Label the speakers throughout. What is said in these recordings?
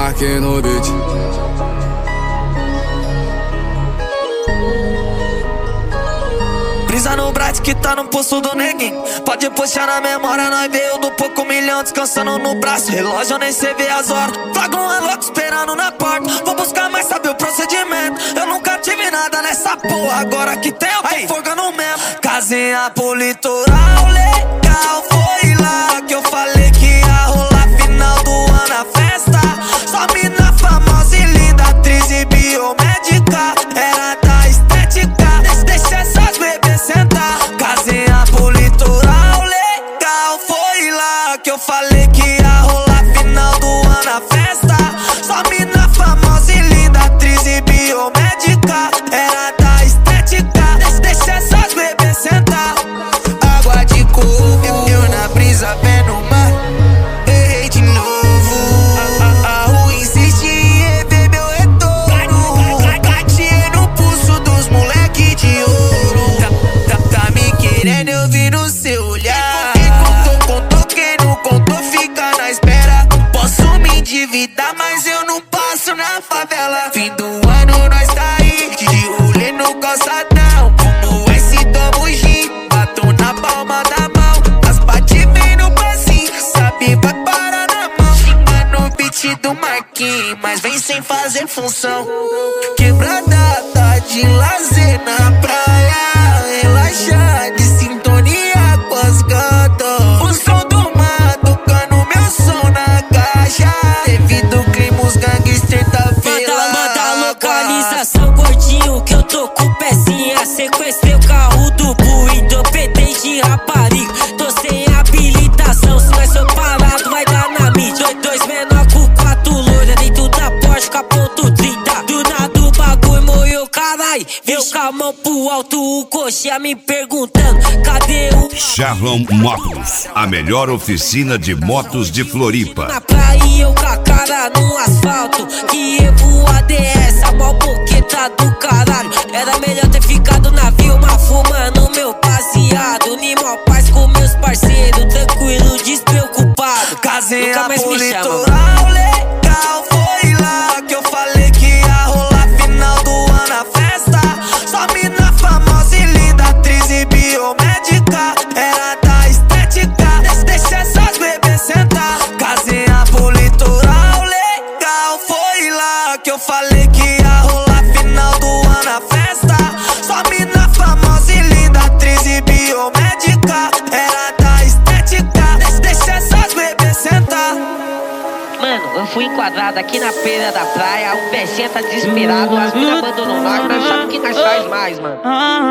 Speaker 1: Mark no beat.
Speaker 2: Brisa no Bright que tá no pulso do neguinho. Pode puxar na memória, nós veio do pouco milhão descansando no braço. Relógio nem cê vê as horas. Flagra um louco esperando na porta. Vou buscar mais saber o procedimento. Eu nunca tive nada nessa porra. Agora que tem eu tô forgando mesmo. Casinha pro litoral, legal. Foi lá que eu falei que ia rolar final do ano a festa. Só mina famosa e linda, atriz e biomédica. Era da estética. Deixa essas bebês sentar. Casinha pro litoral, legal. Foi lá que eu falei que ia rolar final do ano a festa. Só mina famosa e linda, atriz e biomédica. Era da estética. Deixa essas bebês sentar. Água de coco, eu na brisa vendo o mar. Errei de novo. A rua insiste em rever meu retorno. Bati no pulso dos moleque de ouro. Tá me querendo, eu vi no seu olhar. Quem contou, quem não contou, fica na espera. Posso me endividar, mas eu não passo na favela. Fim do ano nós tá aí, de rolê no calçadão. Como esse tomo gin, bato na palma da mão. As bate vem no passinho, sabe vai parar na mão. Xinga no beat do Marquinhos, mas vem sem fazer função. Quebrada tá de lazer na praia, relaxa de sintonia com as gatas. O som do mar tocando meu som na caixa. Devido ao clima os gangsters tá velada.
Speaker 3: Manda localização, gordinho, que eu tô com pecinha. Sequestrei o carro do Bu, independente de rapariga. Tô sem habilitação, se nós for parado vai dar na mídia. Dois menor com 4 loiras dentro da Porsche com a ponto 30. Do nada o bagulho morreu, carai. Veio com a mão pro alto, o coxinha me perguntando: cadê o
Speaker 4: Sherlon Motos, a melhor oficina de motos de Floripa.
Speaker 3: na praia e eu com a cara no asfalto? Que Evo ADS, a mó boqueta do caralho. Era melhor ter ficado na Vilma fumando meu baseado. Nimo paz com meus parceiros, tranquilo, despreocupado.
Speaker 2: Casinha
Speaker 3: Nunca mais
Speaker 2: pro
Speaker 3: me chama,
Speaker 2: litoral, legal. Foi lá que eu falei que ia rolar final do ano a festa. Só mina famosa e linda, atriz e biomédica. Era da estética. Deixa essas bebês sentar. Casinha pro litoral, legal. Foi lá que eu falei que ia rolar final do ano a festa. Só mina famosa e linda, atriz e biomédica. Era da estética. Deixa essas bebês sentar.
Speaker 3: Mano, eu fui enquadrado aqui na beira da praia. O pecinha tá desesperado, as minas abandonam nós. Nós sabemos o que nós faz mais, mano.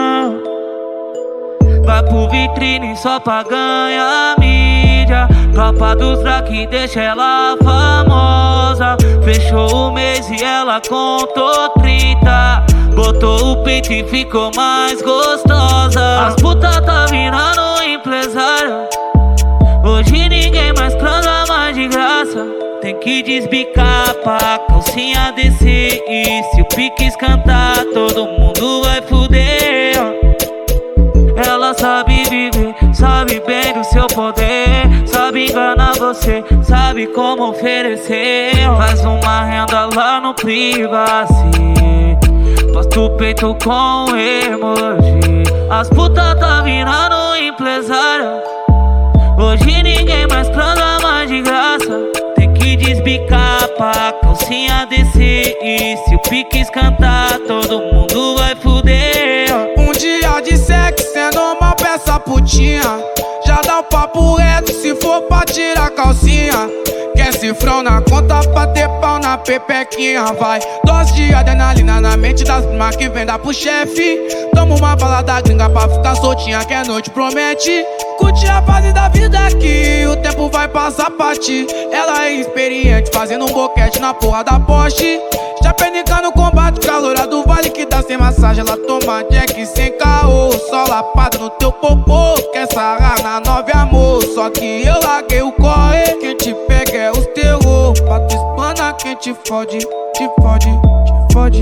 Speaker 5: Vai pro vitrine só pra ganhar mídia. Tropa dos Drac deixa ela famosa. Fechou o mês e ela contou 30. Botou o peito e ficou mais gostosa. As putas tá virando empresária. Hoje ninguém mais transa mais de graça. Tem que desbicar pra calcinha descer. E se o pique escantar, todo mundo vai fuder. Ela sabe viver, sabe bem do seu poder. Sabe enganar você, sabe como oferecer. Faz uma renda lá no privacy. Posta o peito com emoji. As putas tá virando empresária. Hoje ninguém mais transa mais de graça. Tem que desbicar pra calcinha descer. E se o pique escantar, todo mundo vai fuder.
Speaker 6: Um dia de sexo sendo uma peça putinha. Já dá o papo reto se for pra tirar a calcinha. Quer cifrão na conta pra ter pau na pepequinha, vai. Dose de adrenalina na mente das primas que vem dar pro chefe. Toma uma bala da gringa pra ficar soltinha que a noite promete. Curte a fase da vida que o tempo vai passar pra ti. Ela é experiente fazendo um boquete na porra da Porsche. Já penica no combate, calora do vale que dá sem massagem. Ela toma jack sem caô, só lapada no teu popô. Quer sarrar na 9 amor, só que eu larguei o corre. Quem te pega é os terror, pra tu espana quem te fode, te fode, te fode.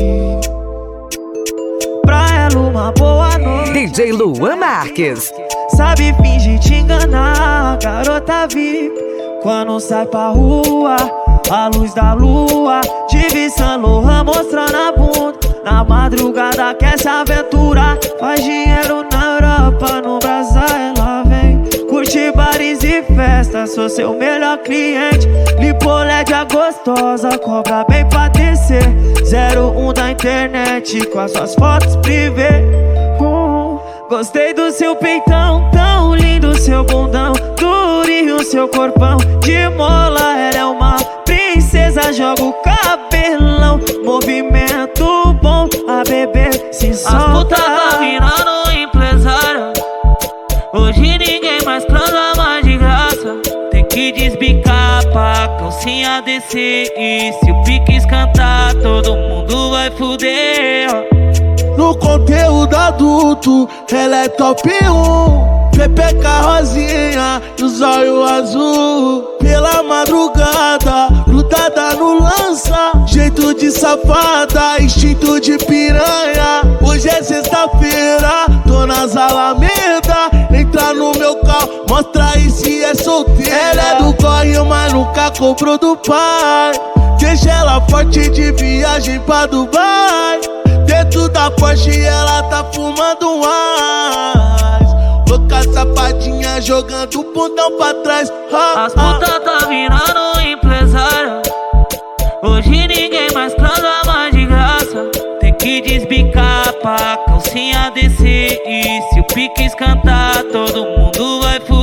Speaker 5: Pra ela uma boa noite.
Speaker 7: DJ Luan Marques.
Speaker 5: Sabe fingir te enganar, garota VIP. Quando sai pra rua, a luz da lua, de Saint Laurent mostrando a bunda. Na madrugada quer se aventurar, faz dinheiro na Europa, no Brasil ela vem. Curte bares e festas, sou seu melhor cliente. Lipolédia gostosa, cobra bem pra descer. 01 da internet, com as suas fotos privê. Gostei do seu peitão, tão lindo seu bundão, durinho seu corpão, de mola ela é uma princesa, joga o cabelão, movimento bom, a bebê se solta. As putas tá virando empresária, hoje ninguém mais transa mais de graça. Tem que desbicar pra calcinha descer, e se o pique cantar todo mundo vai fuder.
Speaker 1: No conteúdo adulto, ela é top 1. Pepeca rosinha e os olhos azul. Pela madrugada, grudada no lança. Jeito de safada, instinto de piranha. Hoje é sexta-feira, tô nas Alameda. Entra no meu carro, mostra aí se é solteira. Ela é do corre, mas nunca comprou do pai. Deixa ela forte de viagem pra Dubai. Dentro da Porsche ela tá fumando um ice. Louca safadinha jogando o bundão pra trás.
Speaker 5: As putas tá virando empresária, hoje ninguém mais transa mais de graça. Tem que desbicar pra calcinha descer, e se o pique cantar todo mundo vai fuder.